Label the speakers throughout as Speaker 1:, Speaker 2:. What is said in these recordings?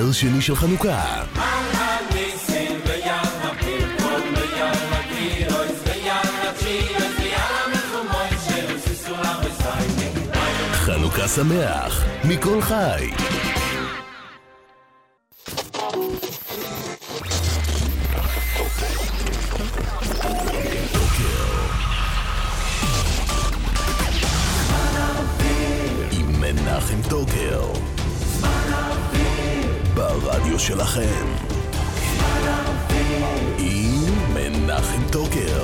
Speaker 1: נר שני של חנוכה. חנוכה שמח מכל חי. עם מנחם טוקר ברדיו שלכם. עם מנחם טוקר.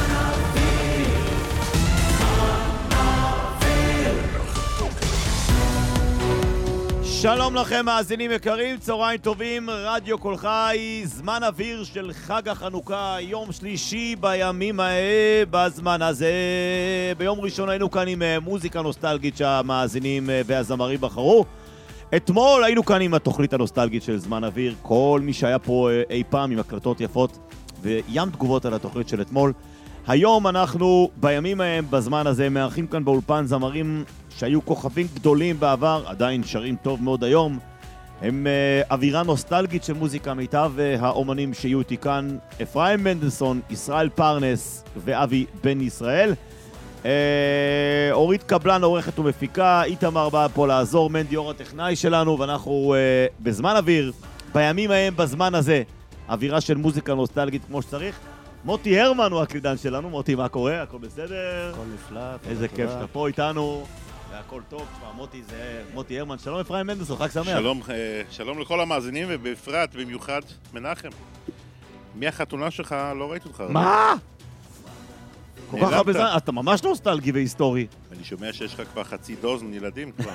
Speaker 2: שלום לכם מאזינים יקרים, צהריים טובים, רדיו כל חי, זמן אוויר של חג החנוכה, יום שלישי בימים בזמן הזה. ביום ראשון היינו כאן עם מוזיקה נוסטלגית שהמאזינים והזמרים בחרו. אתמול היינו כאן עם התוכנית הנוסטלגית של זמן אוויר, כל מי שהיה פה אי פעם עם הקלטות יפות וים תגובות על התוכנית של אתמול. היום אנחנו בימים ההם בזמן הזה מארחים כאן באולפן זמרים שהיו כוכבים גדולים בעבר, עדיין שרים טוב מאוד היום. הם אווירה נוסטלגית של מוזיקה מיטב, והאומנים שיהיו איתי כאן, אפרים מנדלסון, ישראל פרנס ואבי בן ישראל. אורית קבלן עורכת ומפיקה, איתמר בא פה לעזור, מנדי אור הטכנאי שלנו, ואנחנו בזמן אוויר, בימים ההם בזמן הזה, אווירה של מוזיקה נוסטלגית כמו שצריך. מוטי הרמן הוא הקלידן שלנו. מוטי, מה קורה? הכל בסדר?
Speaker 3: הכל נפלא.
Speaker 2: איזה כיף שאתה פה איתנו. והכל טוב. תשמע, מוטי זה מוטי הרמן. שלום אפרים מנדלסון, חג שמח.
Speaker 4: שלום לכל המאזינים, ובפרט, במיוחד, מנחם. מהחתונה שלך לא ראיתי אותך.
Speaker 2: מה? כל כך הרבה זמן, אתה ממש נוסטלגי והיסטורי.
Speaker 4: אני שומע שיש לך כבר חצי דוזן ילדים כבר.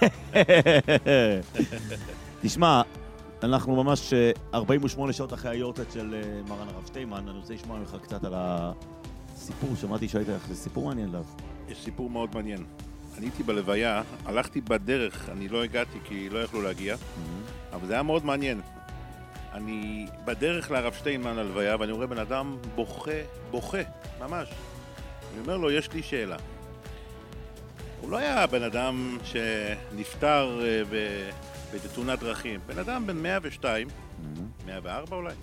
Speaker 2: תשמע, אנחנו ממש 48 שעות אחרי היורצייט של מרן הרב שטיימן. אני רוצה לשמוע ממך קצת על הסיפור. שמעתי שהיית לך, זה סיפור מעניין עליו.
Speaker 4: יש סיפור מאוד מעניין. אני הייתי בלוויה, הלכתי בדרך, אני לא הגעתי כי לא יכלו להגיע, אבל זה היה מאוד מעניין. אני בדרך לרב שטיינמן ללוויה, ואני רואה בן אדם בוכה, ממש. אני אומר לו, יש לי שאלה. הוא לא היה בן אדם שנפטר בתאונת דרכים, בן אדם בן 102, 104 אולי,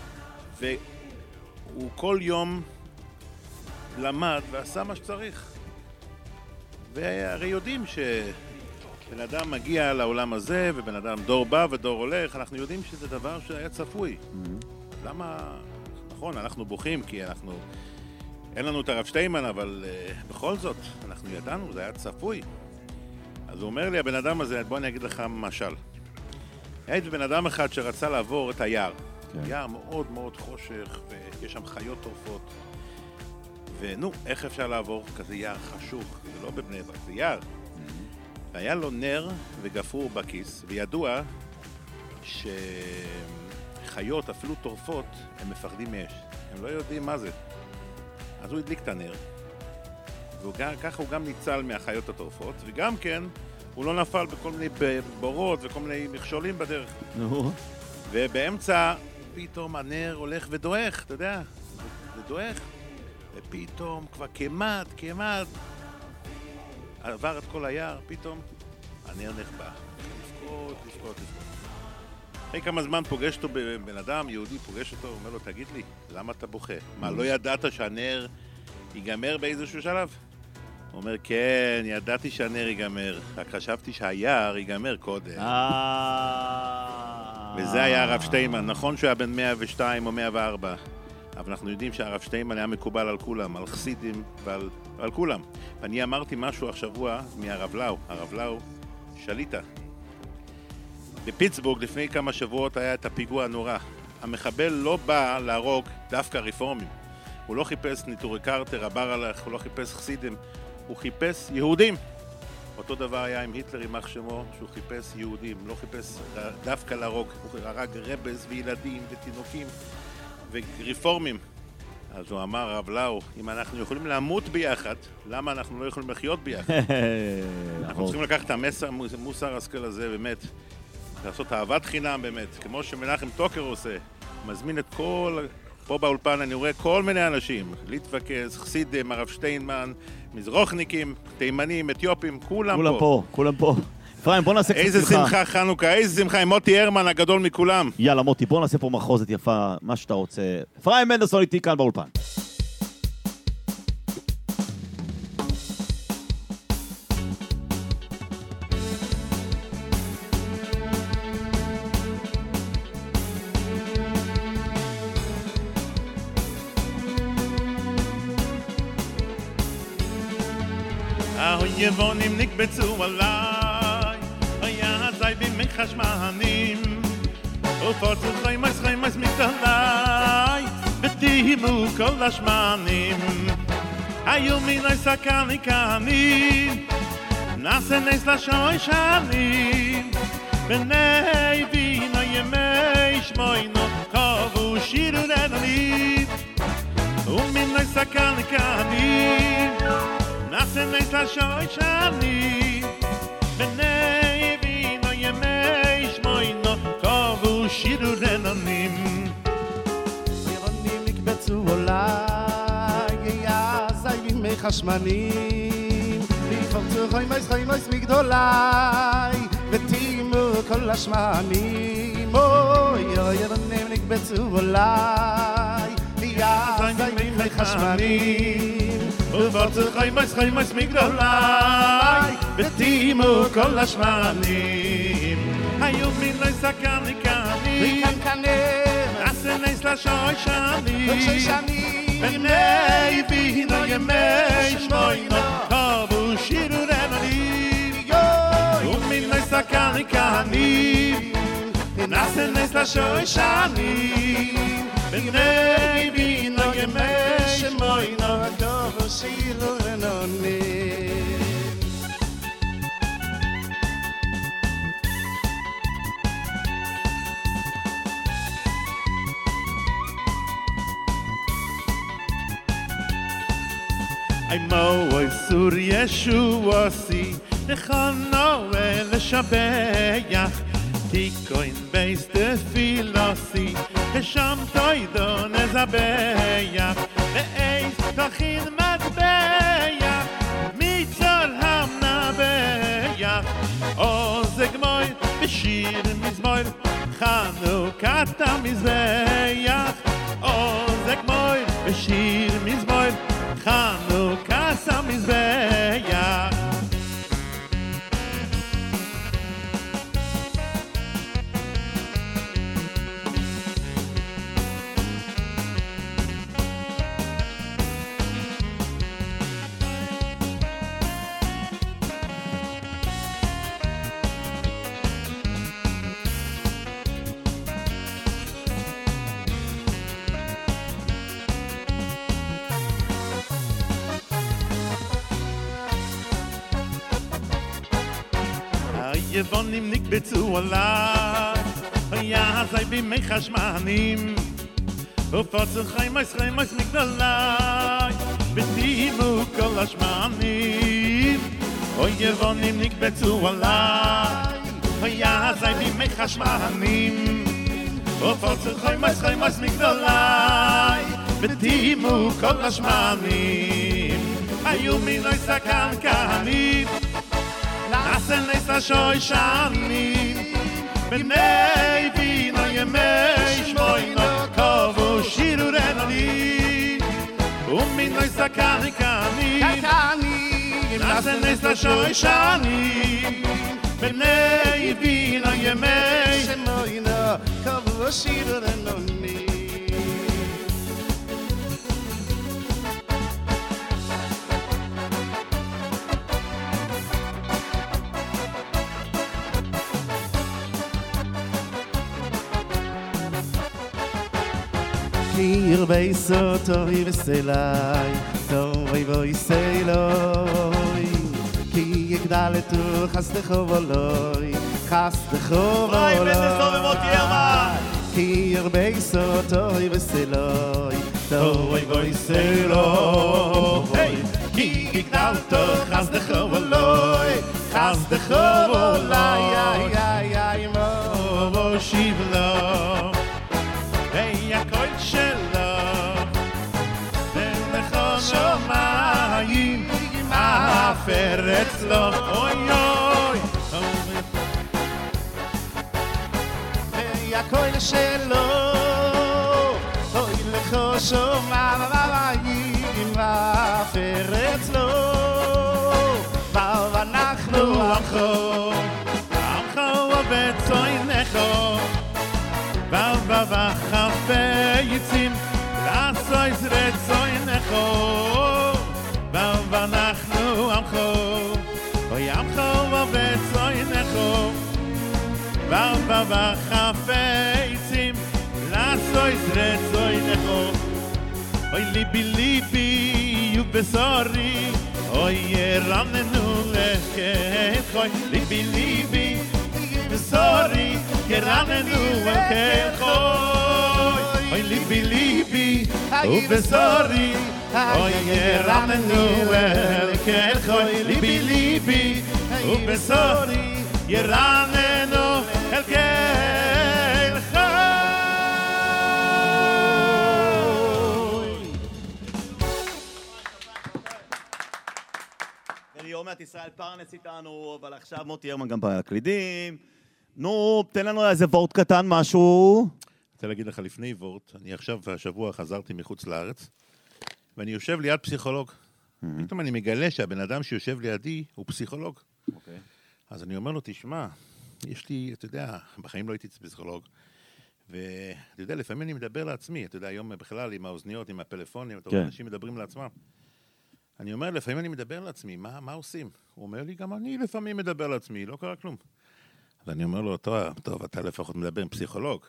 Speaker 4: והוא כל יום למד ועשה מה שצריך. והרי יודעים שבן אדם מגיע לעולם הזה, ובן אדם דור בא ודור הולך, אנחנו יודעים שזה דבר שהיה צפוי. למה? נכון, אנחנו בוכים כי אין לנו את הרב שטיימן, אבל בכל זאת, אנחנו ידענו, זה היה צפוי. אז הוא אומר לי, הבן אדם הזה, בוא אני אגיד לך משל. היה בן אדם אחד שרצה לעבור את היער. יער מאוד מאוד חושך, ויש שם חיות טורפות. ונו, איך אפשר לעבור כזה יער חשוך? זה לא בבני ברק, זה יער. היה לו נר וגפרור בכיס, וידוע שחיות, אפילו טורפות, הם מפחדים מאש. הם לא יודעים מה זה. אז הוא הדליק את הנר, וככה הוא גם ניצל מהחיות הטורפות, וגם כן, הוא לא נפל בכל מיני בורות וכל מיני מכשולים בדרך. ובאמצע, פתאום הנר הולך ודועך, אתה יודע, זה דועך. ופתאום כבר כמעט, עבר את כל היער, פתאום הנר נחבא. לבכות. אחרי כמה זמן פוגש אותו בן אדם, יהודי פוגש אותו, אומר לו, תגיד לי, למה אתה בוכה? מה, לא ידעת שהנר ייגמר באיזשהו שלב? הוא אומר, כן, ידעתי שהנר ייגמר, רק חשבתי שהיער ייגמר קודם. וזה היה הרב שטיימן, נכון שהוא היה בן 102 או 104, אבל אנחנו יודעים שהרב שטיימן היה מקובל על כולם, על חסידים ועל כולם. ואני אמרתי משהו השבוע מהרב לאו, הרב לאו שליטה. בפיטסבורג לפני כמה שבועות היה את הפיגוע הנורא. המחבל לא בא להרוג דווקא רפורמים. הוא לא חיפש ניטורי קרטר, הברלך, הוא לא חיפש חסידים, הוא חיפש יהודים. אותו דבר היה עם היטלר, יימח שמו, שהוא חיפש יהודים, לא חיפש דווקא להרוג, הוא הרג רבז וילדים ותינוקים ורפורמים. אז הוא אמר, הרב לאו, אם אנחנו יכולים למות ביחד, למה אנחנו לא יכולים לחיות ביחד? אנחנו צריכים לקחת את המוסר השכל הזה, באמת, לעשות אהבת חינם באמת, כמו שמנחם טוקר עושה, מזמין את כל, פה באולפן אני רואה כל מיני אנשים, ליטווקס, חסידים, הרב שטיינמן, מזרוחניקים, תימנים, אתיופים, כולם פה.
Speaker 2: כולם פה. אפרים, בוא נעשה קצת
Speaker 4: איזה שמחה חנוכה, איזה שמחה עם מוטי הרמן הגדול מכולם.
Speaker 2: יאללה מוטי, בוא נעשה פה מחרוזת יפה, מה שאתה רוצה. אפרים מנדלסון איתי כאן באולפן.
Speaker 4: האויבונים נקבצו עליי, היה זי בימי חשמנים, ופוצו חיימס מגדולי, ותימו כל השמנים. היו מיני סקני קנים, נעשה נס לשוי שנים, בני בינו ימי שמוינו, קובו שירו רנונים, ומיני סקני קנים, נעשה נס לשוי שנים, בני בינו ימי שמוינו, קובו שירו רנונים.
Speaker 3: ירונים נקבצו עליי, היה זי בימי חשמנים, ופורצו חיימס מגדולי, ותימו כל השמנים. ירונים נקבצו עליי, היה זי בימי חשמנים, ופורצו חיימס מגדולי, ותימו כל השמנים. היו מיני סקני קנים, נעשה נס לשוי שנים, בני בינו ימי שמוינו, קובו שירו רנונים. ומיני סקני קנים, נעשה נס לשוי שנים, בני בינו ימי שמוינו, קובו שירו רנונים.
Speaker 4: Moy sur Yeshua si Nechano לשבח תיקוין בייס תפילוסי ושם תוידו נזבח ואיס תכין מטבח מצול המנבח עוזג מוי בשיר מזמור חנוכת המזבח עוזג מוי בשיר מזמור חנוכת המזבח יבונים נקבצו עליי, היה זי בימי חשמנים, ופוצו חיימס מגדולי, ותימו כל השמנים. יבונים נקבצו עליי, היה זי בימי חשמנים, ופוצו חיימס מגדולי, ותימו כל השמנים. היו מיני סקן קנים, נעשה נס לשוי שנים, בני בינו ימי שמוינו, קובו שירו רנונים. ומיני סקני קנים, נעשה נס לשוי שנים, בני בינו ימי
Speaker 3: שמוינו, קובו שירו רנונים. Kir beiso tori veselai, tori voiseloi. Ki yigdal tu chasdecho voloi, chasdecho voloi. Kir beiso tori veseloi, tori voiseloi. Ki yigdal tu chasdecho voloi, chasdecho voloi. Ay ay ay mo shivlo.
Speaker 4: Hey, הכל שלו, ולכו שומעים, האפר אצלו, אוי אוי,
Speaker 3: הכל שלו אוי לכו שומע ואיים ואפרץ לו ואנחנו עמכו ובצוינכו ובחפצים לעשות רצוינכו ואנחנו עמכו אוי עמכו ובצוינכו ובחפצים לעשות רצוינכו אוי ליבי ליבי ובשורי אוי ירננו לכך ליבי ליבי ובשורי ירננו לכך אוי ליבי ליבי ובשורי אוי ירננו לכך ליבי ליבי ובשורי ירננו לכך
Speaker 2: עוד מעט ישראל פרנס איתנו, אבל עכשיו מוטי הרמן גם בהקלידים. נו, תן לנו איזה וורט קטן, משהו.
Speaker 4: אני רוצה להגיד לך לפני וורט, אני עכשיו השבוע חזרתי מחוץ לארץ, ואני יושב ליד פסיכולוג. פתאום אני מגלה שהבן אדם שיושב לידי הוא פסיכולוג. אז אני אומר לו, תשמע, יש לי, אתה יודע, בחיים לא הייתי פסיכולוג, ואתה יודע, לפעמים אני מדבר לעצמי, אתה יודע, היום בכלל עם האוזניות, עם הפלאפונים, אתה רואה, אנשים מדברים לעצמם. אני אומר, לפעמים אני מדבר לעצמי, מה עושים? הוא אומר לי, גם אני לפעמים מדבר לעצמי, לא קרה כלום. אז אני אומר לו, טוב, אתה לפחות מדבר עם פסיכולוג.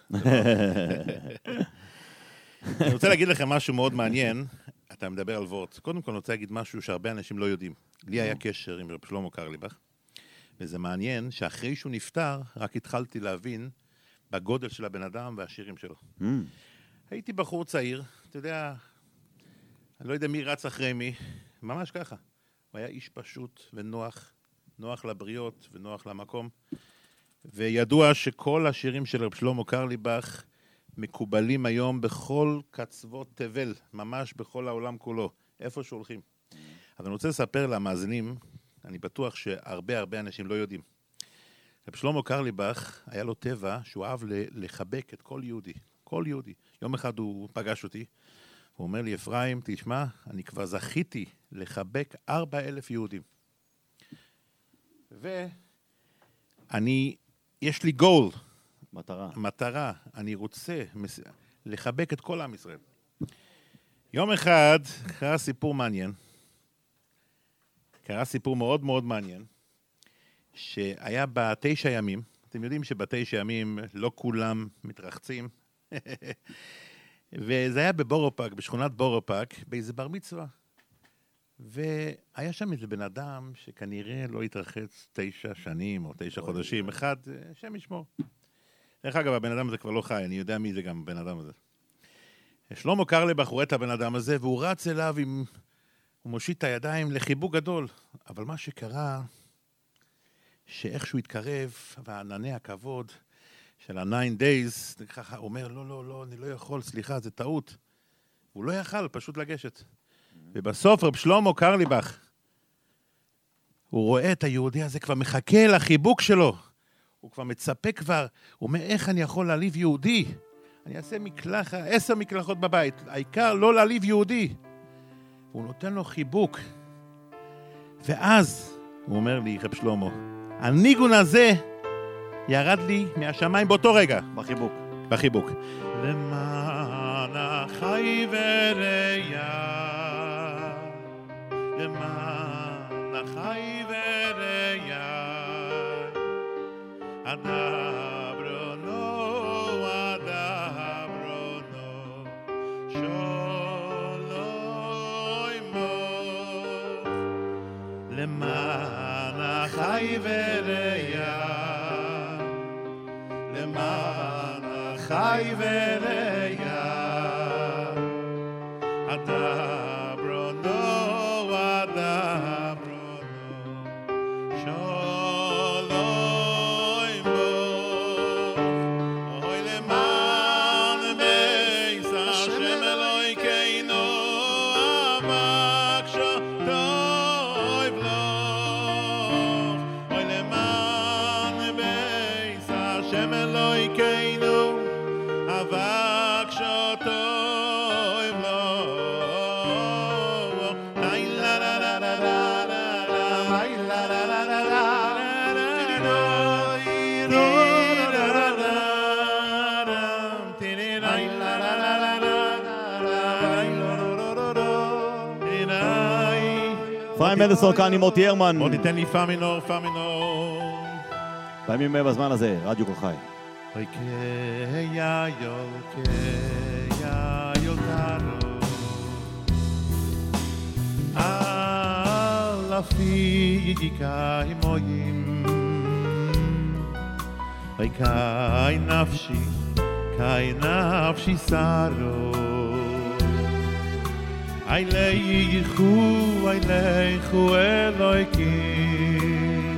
Speaker 4: אני רוצה להגיד לכם משהו מאוד מעניין, אתה מדבר על וורט. קודם כל אני רוצה להגיד משהו שהרבה אנשים לא יודעים. לי היה קשר עם רב שלמה קרליבך, וזה מעניין שאחרי שהוא נפטר, רק התחלתי להבין בגודל של הבן אדם והשירים שלו. הייתי בחור צעיר, אתה יודע, אני לא יודע מי רץ אחרי מי, ממש ככה. הוא היה איש פשוט ונוח, נוח לבריות ונוח למקום. וידוע שכל השירים של רב שלמה קרליבך מקובלים היום בכל קצוות תבל, ממש בכל העולם כולו, איפה שהולכים. אז אני רוצה לספר למאזינים, אני בטוח שהרבה אנשים לא יודעים. רב שלמה קרליבך היה לו טבע שהוא אהב לחבק את כל יהודי, כל יהודי. יום אחד הוא פגש אותי, הוא אומר לי, אפרים, תשמע, אני כבר זכיתי לחבק 4,000 יהודים. יש לי גול. מטרה. אני רוצה לחבק את כל עם ישראל. יום אחד קרה סיפור מעניין. קרה סיפור מאוד מאוד מעניין, שהיה ב9 ימים. אתם יודעים שב9 ימים לא כולם מתרחצים. וזה היה בבורופק, בשכונת בורופק, באיזה בר מצווה. והיה שם איזה בן אדם שכנראה לא התרחץ 9 שנים או 9 חודשים, אחד, שם ישמור. דרך אגב, הבן אדם הזה כבר לא חי, אני יודע מי זה גם הבן אדם הזה. שלמה קרליבך רואה את הבן אדם הזה, והוא רץ אליו, הוא מושיט את הידיים לחיבוק גדול. אבל מה שקרה, שאיכשהו התקרב, וענני הכבוד של ה9 days, ככה הוא אומר, לא, אני לא יכול, סליחה, זה טעות. הוא לא יכל פשוט לגשת. ובסוף רב שלמה קרליבך, הוא רואה את היהודי הזה, כבר מחכה לחיבוק שלו. הוא כבר מצפה כבר, הוא אומר, איך אני יכול להעליב יהודי? אני אעשה 10 מקלחות בבית, העיקר לא להעליב יהודי. הוא נותן לו חיבוק. ואז, הוא אומר לי, רב שלמה, הניגון הזה ירד לי מהשמיים באותו רגע. בחיבוק. למען החי ורעיה, למען החי ורעיה, אדברונו, שלוימו, למען החי ורעיה, למען החי ורעיה, אדברונו, Hashem Elokeinu
Speaker 2: חיים מנדלסון כאן עם מוטי הרמן.
Speaker 3: בוא ניתן לי פה מינור, פה מינור.
Speaker 2: בימים בזמן הזה, רדיו כל חי.
Speaker 3: אוי כיאיול, כיאיול תרו על אפיגי מוים אוי קאי נפשי שרו אי ליכו אלוהיקים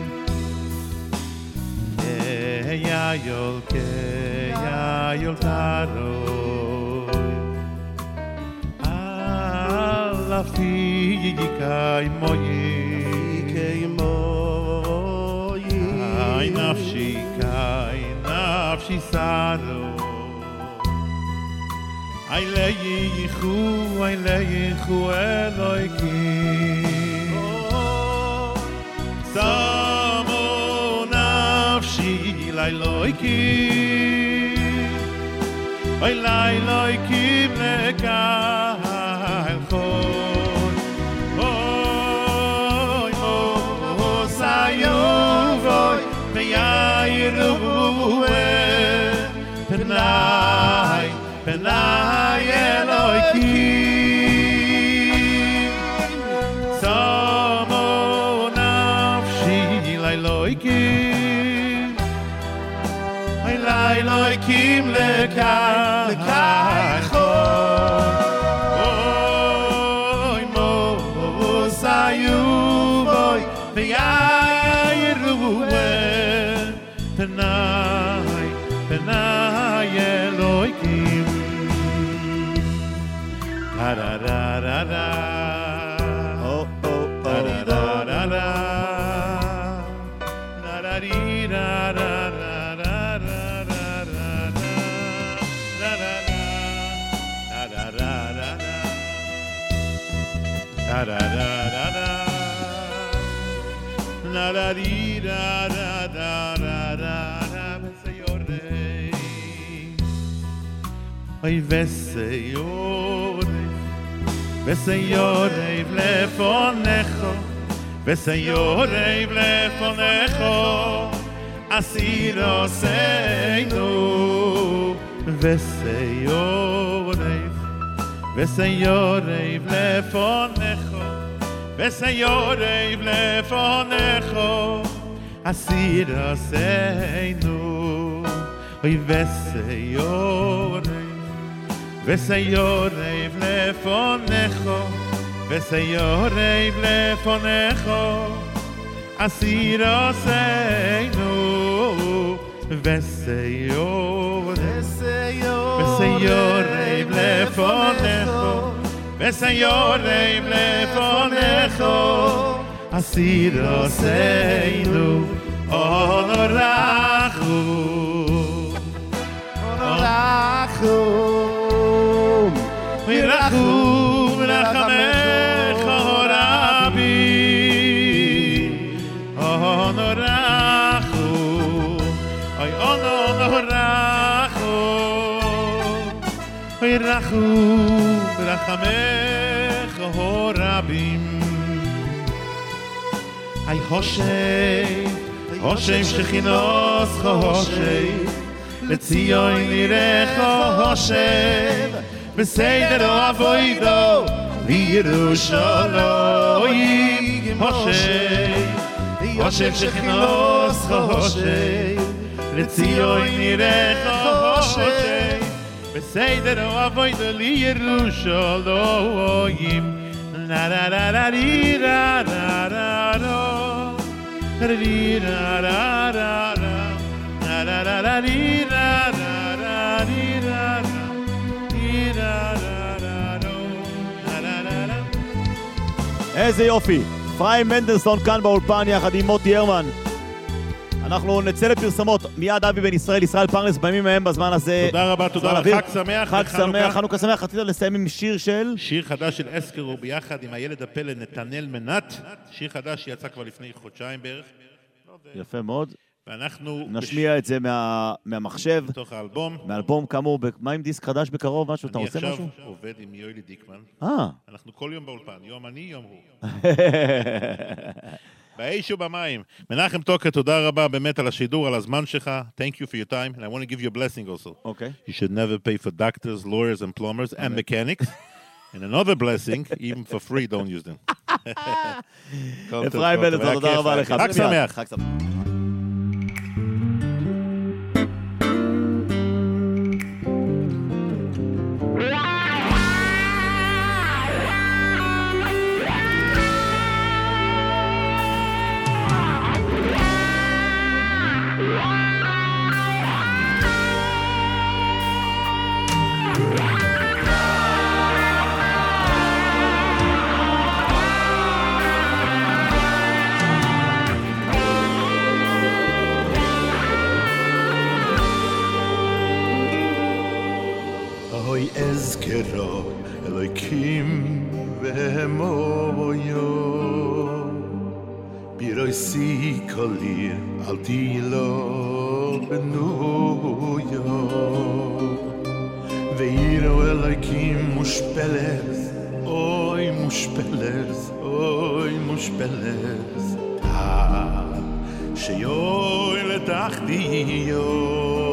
Speaker 3: כיאיול תרו על אפיגי מוים קאי נפשי שרו אי ליכו אלוהיקים שמו נפשי לאלוהיקים אוי לאלוהיקים לקהל חול אוי מוסיו אוי ויעירו פני אלוהיקים שמו נפשי לאלוהיקים אוי לאלוהיקים לקהל חול אוי מוסיו אוי ויעירו פני אלוהיקים da-da-da-da-da da-da-da-da-da Oy veseyorev lefonecho asiro seinu veseyorev lefonecho asiro seinu oy veseyorev lefonecho asiro seinu veseyorev lefonecho asiro seinu onorachum mirachum rachamecho rabbi onorachum oy onorachum mirachum rachamecho rabbi ay hoshem shechinos hoshem לציון ירח השם בסדר אבוידו לירושלים השם שכינוס השם לציון ירח השם בסדר אבוידו לירושלים לה לה לה לה לה לה לה לה la la la di la la la di la di la la la.
Speaker 2: איזה יופי, חיים מנדלסון כאן באולפן יחד עם מוטי הרמן. אנחנו נצא לפרסמות, מיד אבי בן ישראל פרנס בימים ההם בזמן הזה.
Speaker 3: תודה רבה, חג שמח.
Speaker 2: חג שמח, חנוכה שמח. רצית לסיים עם שיר
Speaker 3: חדש של אסקרו ביחד עם הילד הפלא נתנאל מנת, שיר חדש שיצא כבר לפני חודשיים בערך.
Speaker 2: יפה מאוד.
Speaker 4: ואנחנו...
Speaker 2: נשמיע את זה מהמחשב.
Speaker 4: בתוך האלבום.
Speaker 2: מאלבום כאמור, מה עם דיסק חדש בקרוב? משהו? אתה עושה משהו?
Speaker 4: אני עכשיו עובד עם יואלי דיקמן. אנחנו כל יום באולפן, יום אני, יום הוא. באיש ובמים. מנחם טוקר, תודה רבה באמת על השידור, על הזמן שלך. Thank you for your time, and I want to give you a blessing also.
Speaker 2: Okay.
Speaker 4: You should never pay for doctors, lawyers, and plumbers, and mechanics. And another blessing, even for free, don't use them.
Speaker 2: אפרים בלזר, תודה רבה לך.
Speaker 4: חג שמח.
Speaker 2: חג שמח.
Speaker 5: אזכרו אלוהיקים והמויו בירויסי כל עיר אל תהילו בנויו ואירו אלוהיקים מושפלת אוי מושפלת אוי מושפלת שיוי לתחתיו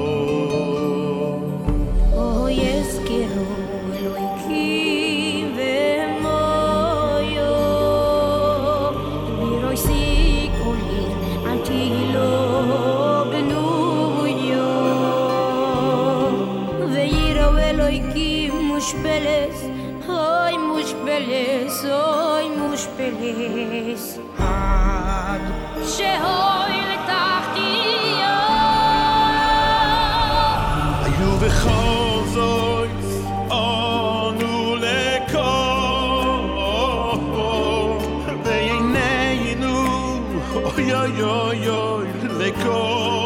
Speaker 6: soy mushpeles ad shehoy letachtiyo
Speaker 5: ayu bechol anu leko veinenu oy oy oy oy leko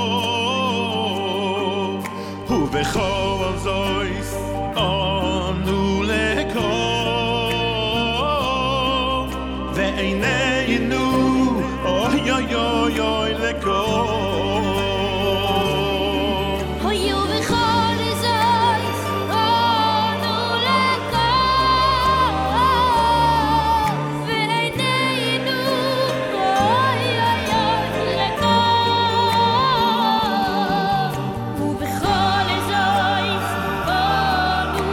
Speaker 5: hu bechol anu leko ואיננו אוי אוי אוי אוי לכל
Speaker 6: אוי ובכל זויס אנו לכל ואיננו אוי אוי אוי לכל ובכל זויס אנו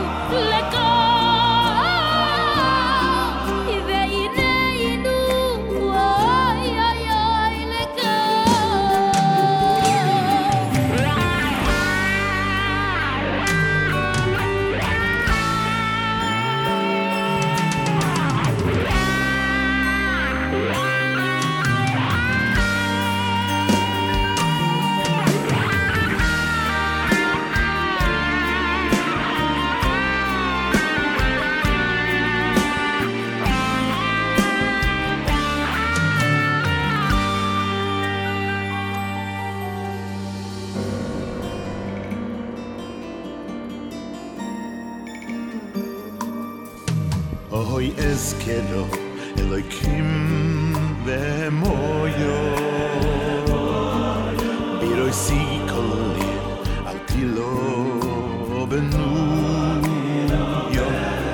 Speaker 5: אוי אזכרו אלוהיקים והמויו בירויסי כל עיר אל תהילו בנויו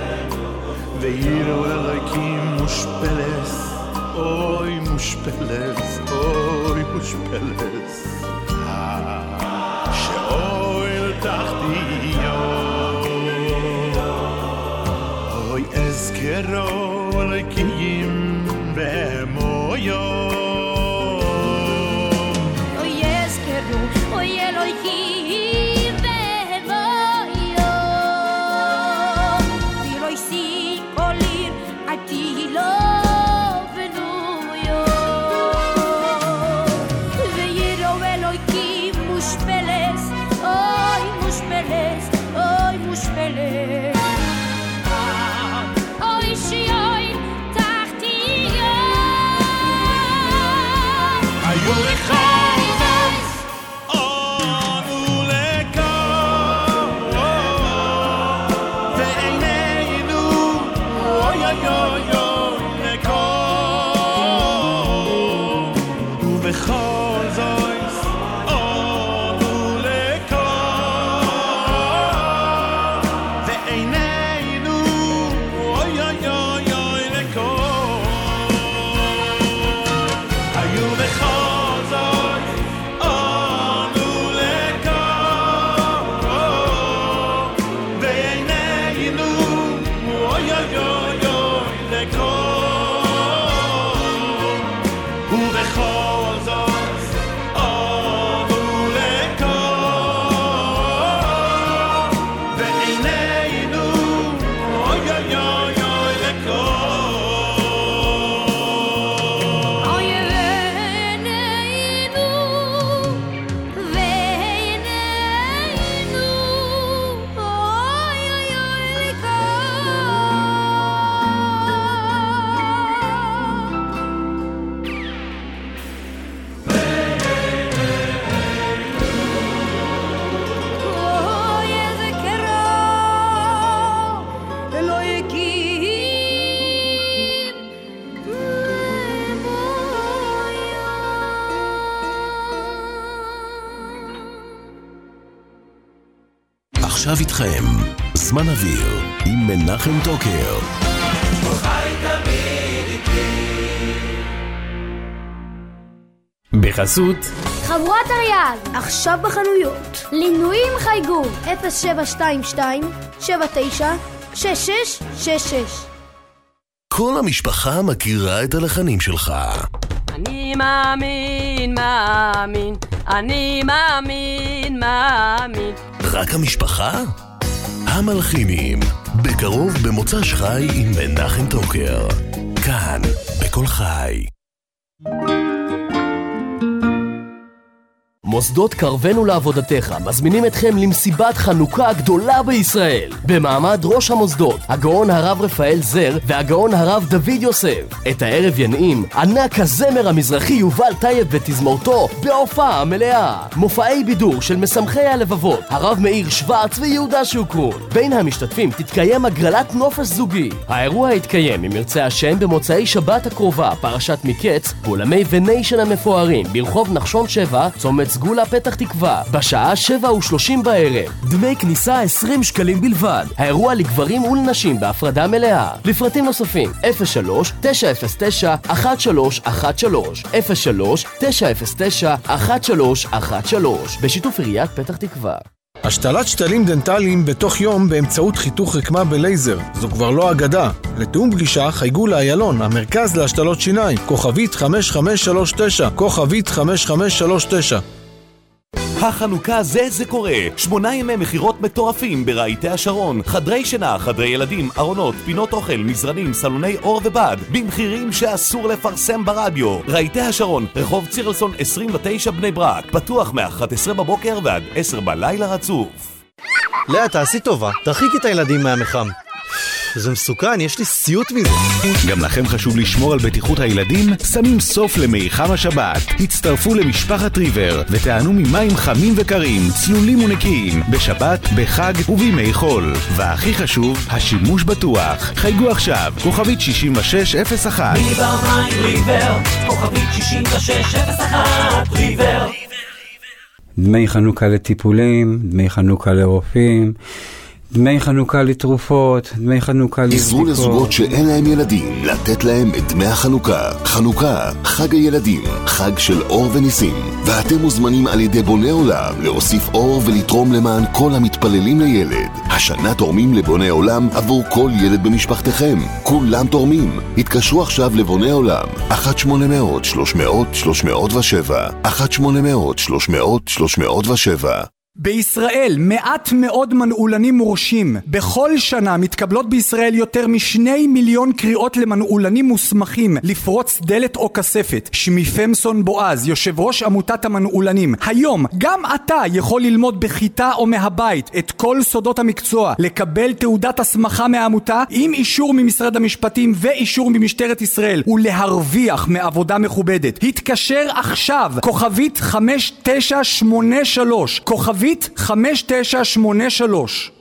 Speaker 5: ואירו אלוהיקים מושפלת אוי מושפלת אוי מושפלת שאוי לתחתיו אוי אזכרו אלוהיקים והמויו
Speaker 6: אוי אזכרו אוי אלוהיקים והמויו בירויסי כל עיר אל תהילו בנויו ואירו אלוהיקים מושפלת אוי מושפלת אוי מושפלת she
Speaker 1: ועכשיו איתכם, זמן אוויר עם מנחם טוקר.
Speaker 7: בחסות
Speaker 6: חבורת אריאל, עכשיו בחנויות. לינויים חייגו 0722-79-6666.
Speaker 1: כל המשפחה מכירה את הלחנים שלך.
Speaker 8: אני מאמין, מאמין, אני מאמין, מאמין.
Speaker 1: רק המשפחה? המלחינים, בקרוב במוצ"ש חי עם מנחם טוקר. כאן, בכל חי.
Speaker 7: מוסדות קרבנו לעבודתך מזמינים אתכם למסיבת חנוכה הגדולה בישראל במעמד ראש המוסדות הגאון הרב רפאל זר והגאון הרב דוד יוסף. את הערב ינעים ענק הזמר המזרחי יובל טייב ותזמורתו בהופעה מלאה. מופעי בידור של משמחי הלבבות הרב מאיר שוורץ ויהודה שוקרון. בין המשתתפים תתקיים הגרלת נופש זוגי. האירוע יתקיים אם ירצה השם במוצאי שבת הקרובה פרשת מקץ באולמי וניישן המפוארים ברחוב נחשון 7 צומת סגולה פתח תקווה בשעה 7:30 בערב. דמי כניסה 20 שקלים בלבד. האירוע לגברים ולנשים בהפרדה מלאה. לפרטים נוספים 03-909-1313 03-909-1313 בשיתוף עיריית פתח תקווה.
Speaker 9: השתלת שתלים דנטליים בתוך יום באמצעות חיתוך רקמה בלייזר זו כבר לא אגדה. לתאום פגישה חייגו לאיילון, המרכז להשתלות שיניים, כוכבית 5539, כוכבית 5539.
Speaker 1: החנוכה זה קורה. 8 ימי מחירות מטורפים ברהיטי השרון. חדרי שינה, חדרי ילדים, ארונות, פינות אוכל, מזרנים, סלוני אור ובד במחירים שאסור לפרסם ברדיו. רהיטי השרון, רחוב צירלסון 29 בני ברק, פתוח מ-11 בבוקר ועד 10 בלילה רצוף.
Speaker 10: לאה, תעשי טובה, תרחיק את הילדים מהמחם. זה מסוכן, יש לי סיוט מזה.
Speaker 11: גם לכם חשוב לשמור על בטיחות הילדים? שמים סוף למיחם השבת. הצטרפו למשפחת ריבר ותענו ממים חמים וקרים, צלולים ונקיים, בשבת, בחג ובימי חול. והכי חשוב, השימוש בטוח. חייגו עכשיו, כוכבית 6601.
Speaker 12: ריבר מים ריבר, כוכבית 6601 ריבר.
Speaker 13: דמי חנוכה לטיפולים, דמי חנוכה לרופאים, דמי חנוכה לתרופות, דמי חנוכה לבדיקות.
Speaker 1: עזרו לזוגות שאין להם ילדים, לתת להם את דמי החנוכה. חנוכה, חג הילדים, חג של אור וניסים. ואתם מוזמנים על ידי בוני עולם להוסיף אור ולתרום למען כל המתפללים לילד. השנה תורמים לבוני עולם עבור כל ילד במשפחתכם. כולם תורמים. התקשרו עכשיו לבוני עולם. 1-800-300-307 1-800-300-307.
Speaker 14: בישראל מעט מאוד מנעולנים מורשים. בכל שנה מתקבלות בישראל יותר מ2 מיליון קריאות למנעולנים מוסמכים לפרוץ דלת או כספת. שמי פמסון בועז, יושב ראש עמותת המנעולנים. היום גם אתה יכול ללמוד בכיתה או מהבית את כל סודות המקצוע, לקבל תעודת הסמכה מהעמותה עם אישור ממשרד המשפטים ואישור ממשטרת ישראל ולהרוויח מעבודה מכובדת. התקשר עכשיו, כוכבית 5983, כוכבית 5983.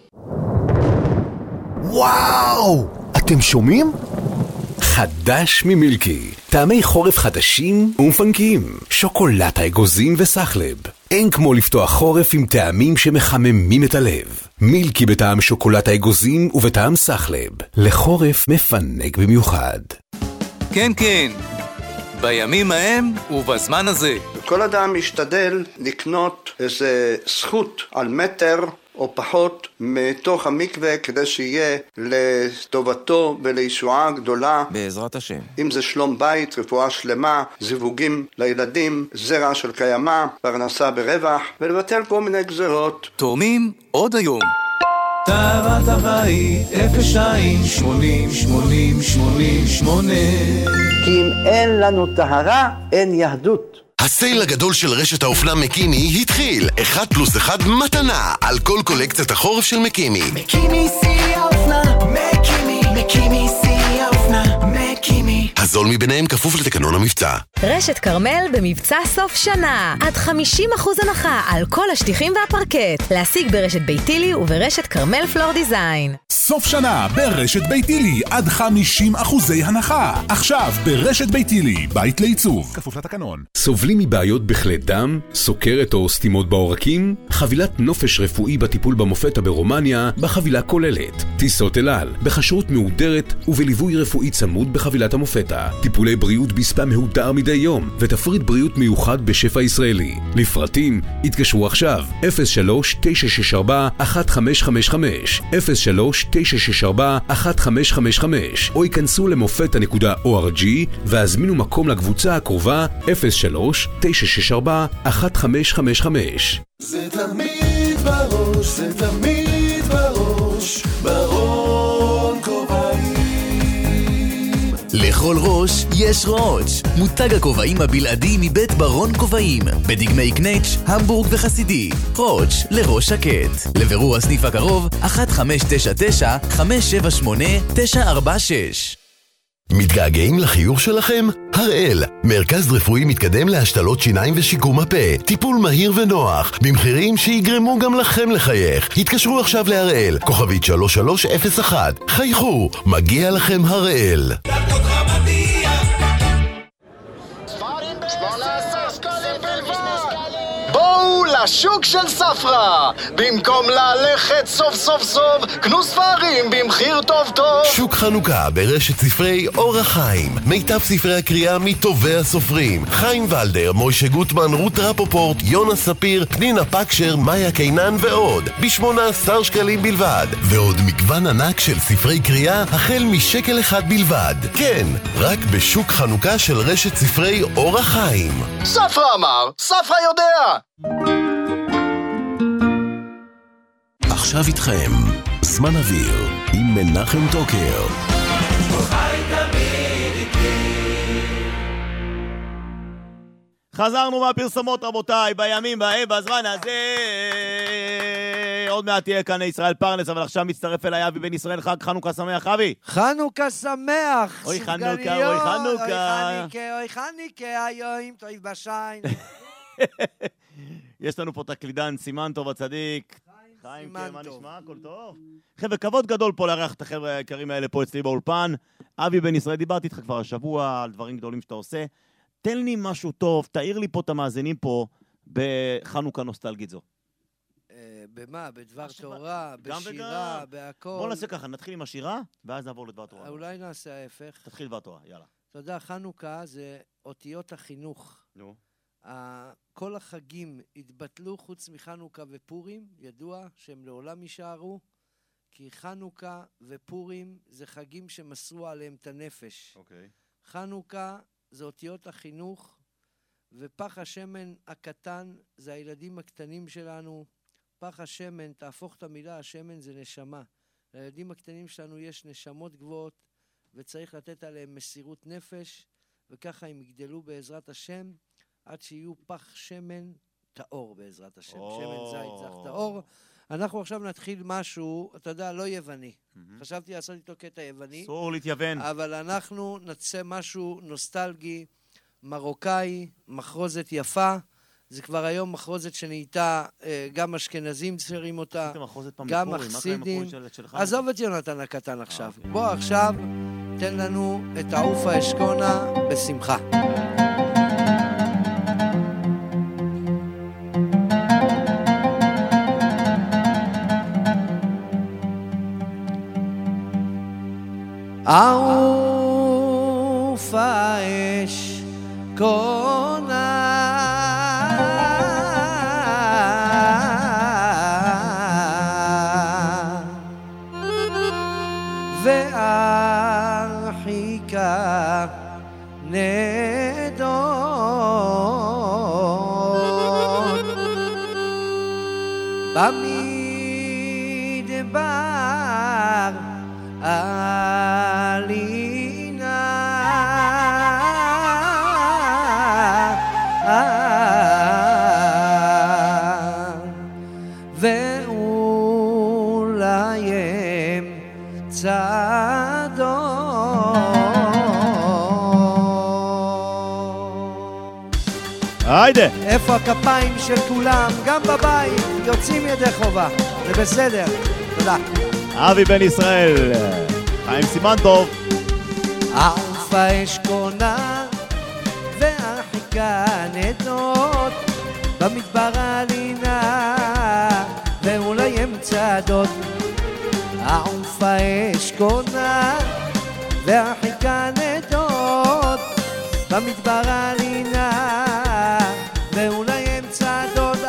Speaker 1: וואו! אתם שומעים?
Speaker 11: חדש ממילקי. טעמי חורף חדשים ומפנקיים. שוקולד האגוזים וסחלב. אין כמו לפתוח חורף עם טעמים שמחממים את הלב. מילקי בטעם שוקולד האגוזים ובטעם סחלב. לחורף מפנק במיוחד.
Speaker 15: כן, כן. בימים ההם ובזמן הזה.
Speaker 16: כל אדם משתדל לקנות איזה זכות על מטר או פחות מתוך המקווה כדי שיהיה לטובתו ולישועה גדולה.
Speaker 15: בעזרת השם.
Speaker 16: אם זה שלום בית, רפואה שלמה, זיווגים לילדים, זרע של קיימה, פרנסה ברווח, ולבטל כל מיני גזרות.
Speaker 15: תורמים עוד היום.
Speaker 12: טהרת הבית 02-80-80-88.
Speaker 16: כי אם אין לנו טהרה, אין יהדות.
Speaker 1: הסייל הגדול של רשת האופנה מקימי התחיל. 1+1 מתנה על כל קולקציית החורף של מקימי.
Speaker 12: מקימי שיא האופנה, מקימי שיא האופנה, מקימי.
Speaker 1: הזול מביניהם כפוף לתקנון המבצע.
Speaker 17: רשת קרמל במבצע סוף שנה. עד 50% הנחה על כל השטיחים והפרקט. להשיג ברשת ביתילי וברשת קרמל פלור דיזיין.
Speaker 18: סוף שנה ברשת ביתילי עד 50% הנחה. עכשיו ברשת ביתילי, בית לעיצוב, כפוף לתקנון.
Speaker 19: סובלים מבעיות בכלי דם, סוכרת או סתימות בעורקים? חבילת נופש רפואי בטיפול במופתא ברומניה בחבילה כוללת טיסות אל על, בכשרות מהודרת ובליווי רפואי צמוד בחבילת המופתא, טיפולי בריאות בספה מהודר מדי יום ותפריט בריאות מיוחד בשפע ישראלי. לפרטים התקשרו עכשיו 03-964-1555 03-964-1555 או ייכנסו למופתא.org והזמינו מקום לקבוצה הקרובה 03-964-1555.
Speaker 12: זה תמיד בראש, זה תמיד בראש, ברון כובעים.
Speaker 20: לכל ראש יש ראש. מותג הכובעים הבלעדי מבית ברון כובעים, בדגמי קנץ', המבורג וחסידי. ראש לראש שקט. לבירור הסניף הקרוב 1599-578-946.
Speaker 1: מתגעגעים לחיוך שלכם? הראל, מרכז רפואי מתקדם להשתלות שיניים ושיקום הפה. טיפול מהיר ונוח, במחירים שיגרמו גם לכם לחייך. התקשרו עכשיו להראל, כוכבית 3301. חייכו, מגיע לכם הראל.
Speaker 21: בואו לשוק של ספרה. במקום ללכת סוף סוף סוף, קנו ספרים במחיר טוב טוב.
Speaker 1: שוק חנוכה ברשת ספרי אור החיים. מיטב ספרי הקריאה מטובי הסופרים. חיים ולדר, מוישה גוטמן, רות רפופורט, יונה ספיר, פנינה פקשר, מאיה קינן ועוד. ב18 שקלים בלבד. ועוד מגוון ענק של ספרי קריאה החל משקל אחד בלבד. כן, רק בשוק חנוכה של רשת ספרי אור החיים.
Speaker 21: ספרה אמר, ספרה יודע.
Speaker 1: עכשיו איתכם, זמן אוויר עם מנחם טוקר.
Speaker 2: חזרנו מהפרסומות רבותיי, בימים בהם, בזמן הזה. עוד מעט תהיה כאן ישראל פרנס, אבל עכשיו מצטרף אליי אבי בן ישראל. חג חנוכה שמח, אבי.
Speaker 22: חנוכה שמח.
Speaker 2: אוי חנוכה, אוי חנוכה.
Speaker 22: אוי חנוכה, היום טוב בשיין.
Speaker 2: יש לנו פה תקלידן סימן טוב הצדיק. חיים, מה נשמע? הכל טוב? חבר'ה, כבוד גדול פה לארח את החבר'ה היקרים האלה פה אצלי באולפן. אבי בן ישראל, דיברתי איתך כבר השבוע על דברים גדולים שאתה עושה. תן לי משהו טוב, תאיר לי פה את המאזינים פה בחנוכה נוסטלגית זו.
Speaker 22: במה? בדבר תורה, בשירה, בהכל.
Speaker 2: בוא נעשה ככה, נתחיל עם השירה, ואז נעבור לדבר תורה.
Speaker 22: אולי נעשה ההפך.
Speaker 2: תתחיל דבר תורה, יאללה.
Speaker 22: אתה יודע, חנוכה זה אותיות החינוך.
Speaker 2: נו.
Speaker 22: כל החגים התבטלו חוץ מחנוכה ופורים, ידוע שהם לעולם יישארו, כי חנוכה ופורים זה חגים שמסרו עליהם את הנפש.
Speaker 2: אוקיי.
Speaker 22: חנוכה זה אותיות החינוך, ופח השמן הקטן זה הילדים הקטנים שלנו. פח השמן, תהפוך את המילה, השמן זה נשמה. לילדים הקטנים שלנו יש נשמות גבוהות, וצריך לתת עליהם מסירות נפש, וככה הם יגדלו בעזרת השם, עד שיהיו פח שמן טהור בעזרת השם. שמן זית זך טהור. אנחנו עכשיו נתחיל משהו, אתה יודע, לא יווני. חשבתי לעשות איתו קטע יווני.
Speaker 2: אסור להתייוון.
Speaker 22: אבל אנחנו נצא משהו נוסטלגי, מרוקאי, מחרוזת יפה. זה כבר היום מחרוזת שנהייתה, גם אשכנזים צרים אותה, גם מחסידים. עזוב את יונתן הקטן עכשיו. בוא עכשיו, תן לנו את העופה אשכונה בשמחה. עופה אשכונה והרחיקה נדון במדבר עלינה ואולי צדו
Speaker 2: היידה.
Speaker 22: איפה הכפיים של כולם? גם בבית יוצאים ידי חובה. זה בסדר. תודה.
Speaker 2: אבי בן ישראל, חיים סימן טוב.
Speaker 22: העופה אשכונה והרחיקה נדות, במדבר הלינה ואולי אמצע דוד. העופה אשכונה והרחיקה נדות, במדבר הלינה ואולי אמצע דוד.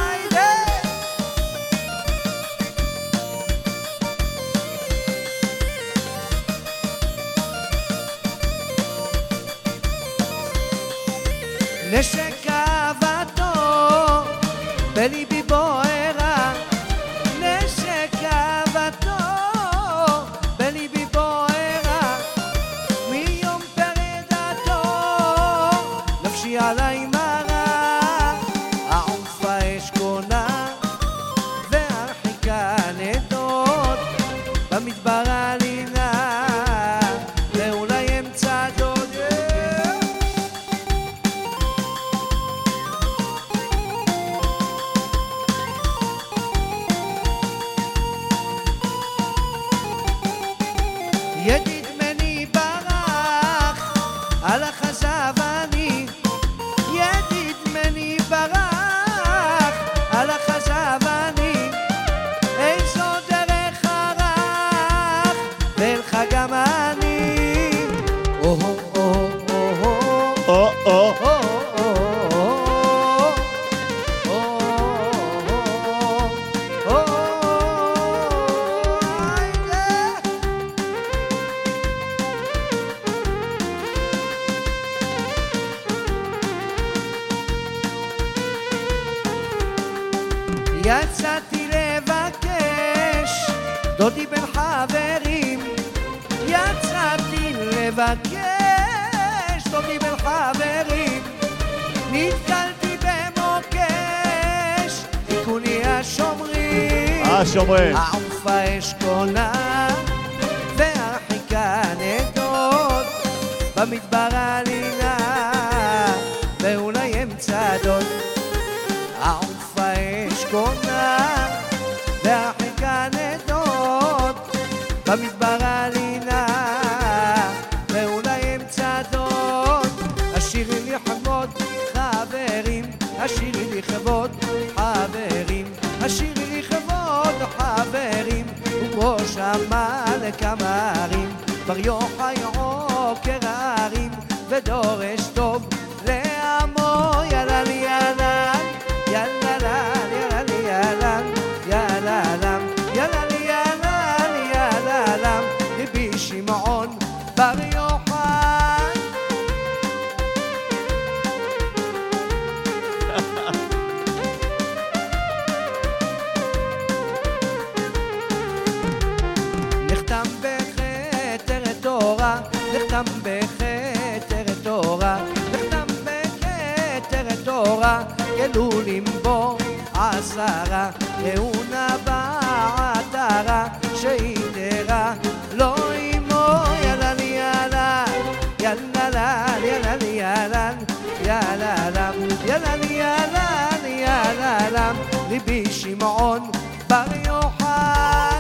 Speaker 22: נשק אהבתו בליבי בוערה, נשק אהבתו בליבי בוערה, מיום פרדתו נפשי עליי מרה. העופה אשכונה והרחיקה נדות, במדבר הלינה ואולי אמצע דוד. ידיד מני ברח, הלך עזב אני, ידיד מני ברח, הלך עזב אני, איזו דרך ערך, ואלך גם אני. או או או או יצאתי לבקש דודי בן חברים, יצאתי לבקש דודי בן חברים, נתקלתי במוקש, תיקוני השומרים. העופה אשכונה והרחיקה נדות, במדבר הלינה ואולי אמצע דוד. העופה אשכונה והרחיקה נדות, במדבר הלינה ואולי אמצע דוד. השאירי לי חמוד חברים, השאירי לי חמוד חברים, השאירי לי חמוד חברים, ובראש המלך המרים, בר יוחאי עוקר ההרים, ודורש טוב לעמו. ילן ילן יללן יללן יללן יללן יללן יללן, ליבי שמעון בר יוחאי. נחתם בכתר תורה, נחתם בכתר תורה, נחתם בכתר תורה, גלולים בו עשרה, אהונה בעטרה שידרה לא אימו. ילן ילן יללן ילן ילן יללן ילן ילן יללן, ליבי שמעון בר יוחאי.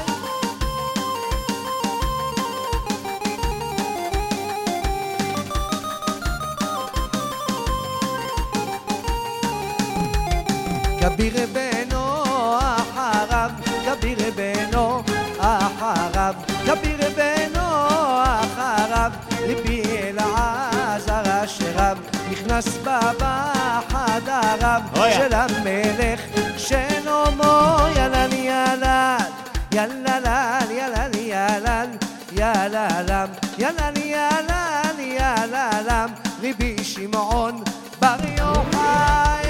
Speaker 22: כביר בנו אחריו, כביר בנו אחריו, כביר בנו אחריו, ליבי אל עזר אשריו, נכנס בה בחדריו של המלך שלמה. ילן ילן יללן יללן יללן יללן יללן יללן יללן, ליבי שמעון בר יוחאי.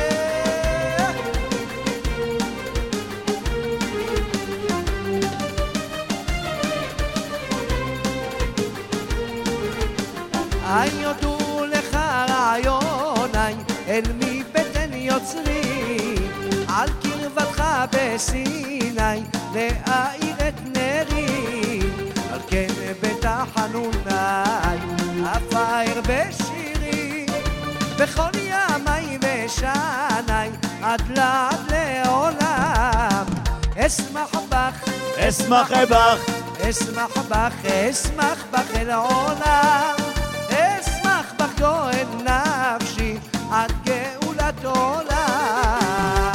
Speaker 22: היודו לך רעיוני אל מבטן יוצרי, על קרבתך בסיני להאיר את נרי, על כן בתחנוני אפאר בשירי, בכל ימי ושני עד לעד לעולם, אשמח בך
Speaker 2: אשמח בך,
Speaker 22: אשמח בך, אשמח בך אל העולם, אשמח בך גואל נפשי עד גאולת עולם.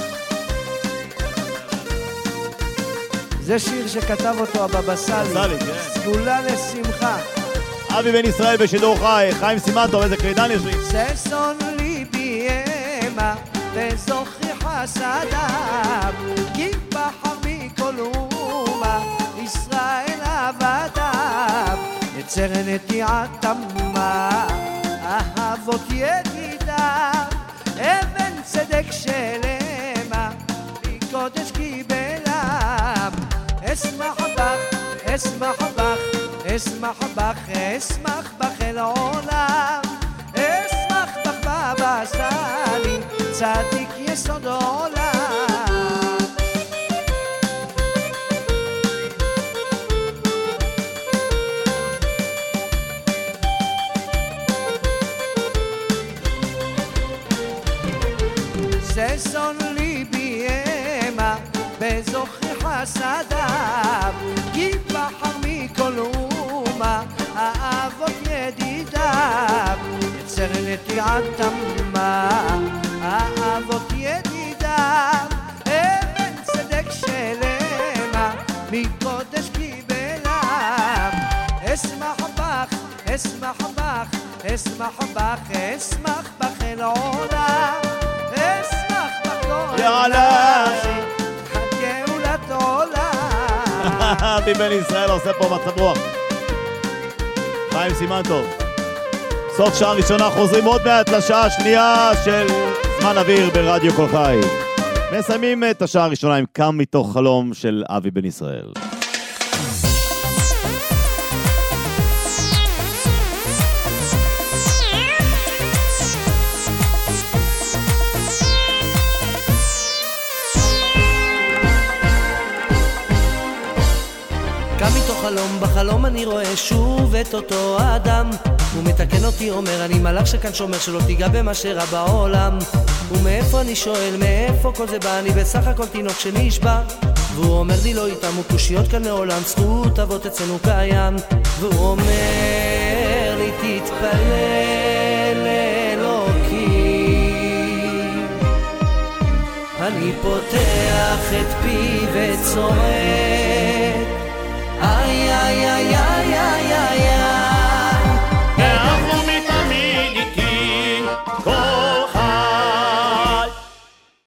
Speaker 22: זה שיר שכתב אותו הבבא סאלי, סגולה לשמחה.
Speaker 2: אבי בן ישראל בשידור חי, חיים סימנטוב, איזה קלידן יש לי.
Speaker 22: ששון ליבי אמה וזוכי חסדיו, כי בחר מכל אומה ישראל עבדיו, יצר נטיעת תמה אהבות ידידיו, אבן צדק שלמה מקודש קיבלם. אשמח בך, אשמח בך, אשמח בך, אשמח בך אל העולם, אשמח בך בבא סאלי, צדיק יסוד העולם. ששון ליבי אמה בזוכי חסדיו, כי בחר מכל אומה אהבות ידידיו, יצר נטיעת תמה אהבות ידידיו, אבן צדק שלמה מקודש קיבלם. אשמח בך, אשמח בך, אשמח בך, אשמח בך אל העולם, אשמח בך גואל נפשי עד גאולת עולם.
Speaker 2: אבי בן ישראל עושה פה מצב רוח. חיים סימנטוב. סוף שעה ראשונה, חוזרים עוד מעט לשעה השנייה של זמן אוויר ברדיו כל חי. מסיימים את השעה הראשונה עם קם מתוך חלום של אבי בן ישראל.
Speaker 22: קם מתוך חלום, בחלום אני רואה שוב את אותו האדם, הוא מתקן אותי, אומר אני מלאך שכאן שומר שלא תיגע במה שרע בעולם. ומאיפה אני שואל, מאיפה כל זה בא, אני בסך הכל תינוק שנשבע. והוא אומר לי לא איתם וקושיות כאן לעולם, זכות אבות אצלנו קיים. והוא אומר לי תתפלל לאלוקים, אני פותח את פי וצועק איי איי איי